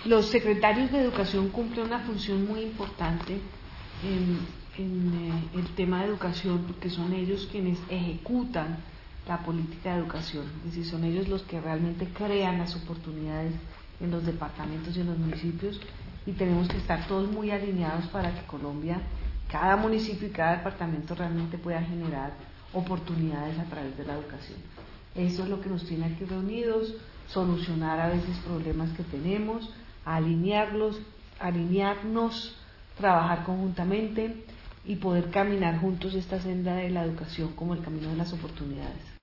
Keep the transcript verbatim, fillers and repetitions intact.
Los secretarios de educación cumplen una función muy importante en, en eh, el tema de educación, porque son ellos quienes ejecutan la política de educación, es decir, son ellos los que realmente crean las oportunidades en los departamentos y en los municipios, y tenemos que estar todos muy alineados para que Colombia, cada municipio y cada departamento realmente pueda generar oportunidades a través de la educación. Eso es lo que nos tiene aquí reunidos, solucionar a veces problemas que tenemos, alinearlos, alinearnos, trabajar conjuntamente y poder caminar juntos esta senda de la educación como el camino de las oportunidades.